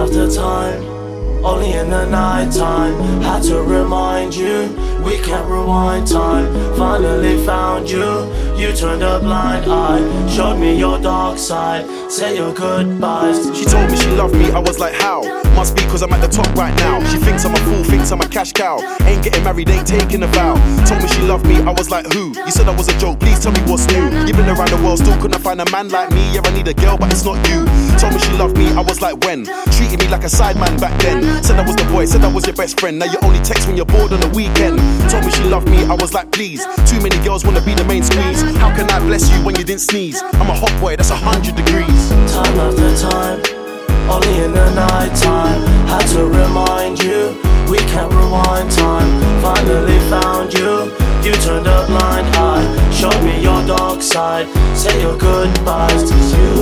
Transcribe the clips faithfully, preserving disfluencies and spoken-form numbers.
after time, only in the night time. Had to remind you, we can't rewind time. Finally found you, you turned a blind eye. Showed me your dark side, say your goodbyes. She told me she loved me, I was like how? Must be cause I'm at the top right now. She thinks I'm a fool, thinks I'm a cash cow. Ain't getting married, ain't taking a vow. Told me she loved me, I was like who? You said I was a joke, please tell me what's new. You been around the world, still couldn't find a man like me. Yeah, I need a girl, but it's not you. Told me she loved me, I was like when? Treated me like a sideman back then. Said I was the boy, said I was your best friend. Now you only text when you're bored on the weekend. Told me she loved me, I was like please. Too many girls wanna be the main squeeze. How can I bless you when you didn't sneeze? I'm a hot boy, that's a hundred degrees. Time after time, only in the night time. Had to remind you, we can't rewind time. Finally found you, you turned a blind eye. Showed me your dark side, say your goodbyes. You,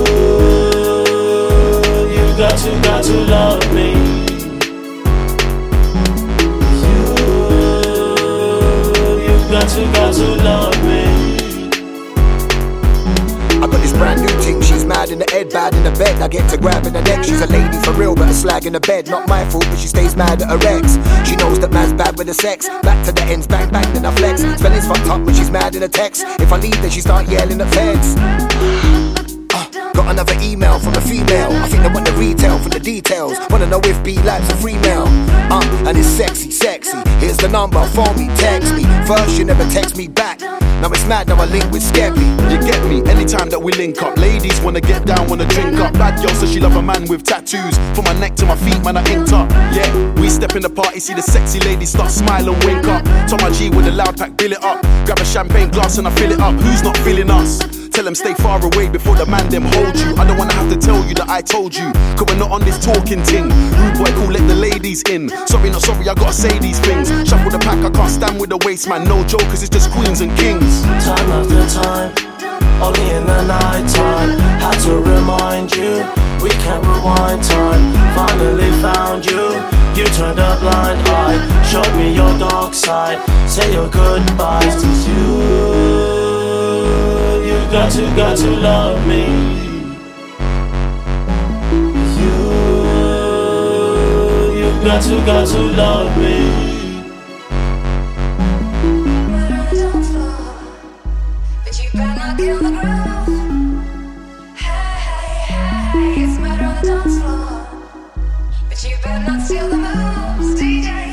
you got to, got to love me. You, you got to, got to love me. I got this brand new thing, she's mad in the head, bad in the bed. I get to grabbing her neck, she's a lady for real, but a slag in the bed. Not my fault, but she stays mad at her ex. She knows that man's bad with the sex. Back to the ends, bang bang, then I flex. Spelling's fucked up when she's mad in the text. If I leave, then she start yelling at feds. uh, Got another email from a female. I think they want the retail for the details. Wanna know if B likes a free mail. Uh, and it's sexy, sexy. Here's the number, phone me, text me. First you never text me back. Now it's mad, now I link with Skeppy. You get me, anytime that we link up. Ladies wanna get down, wanna drink up. Bad girl says she love a man with tattoos. From my neck to my feet, man, I inked up. Yeah, we step in the party, see the sexy ladies start smile and wink up. Tom my G with a loud pack, bill it up. Grab a champagne glass and I fill it up. Who's not feeling us? Tell them stay far away before the man them hold you. I don't wanna have to tell you that I told you, cause we're not on this talking ting. Rude boy, cool, let the ladies in. Sorry, not sorry, I gotta say these things. Shuffle the pack, I can't stand with the waste, man. No jokers, it's just queens and kings. Time after time, only in the night time. Had to remind you, we can't rewind time. Finally found you, you turned a blind eye. Showed me your dark side, say your goodbyes. You, you got to, got to love me. You, you got to, got to love me. Kill the groove. Hey, hey, hey, it's murder on the dance floor. But you better not steal the moves, D J.